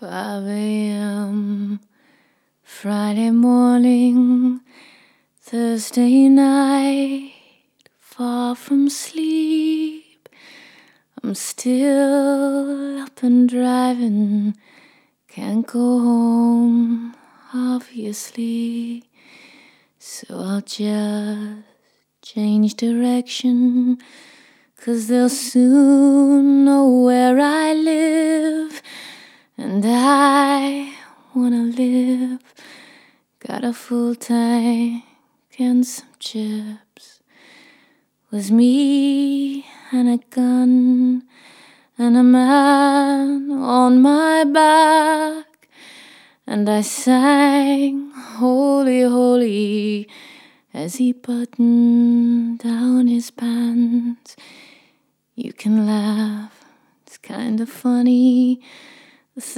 5 a.m. Friday morning, Thursday night, far from sleep. I'm still up and driving, can't go home, obviously. So I'll just change direction, 'cause they'll soon know where I live. And I wanna live. Got a full tank and some chips. Was me and a gun and a man on my back. And I sang holy, holy as he buttoned down his pants. You can laugh, it's kinda funny,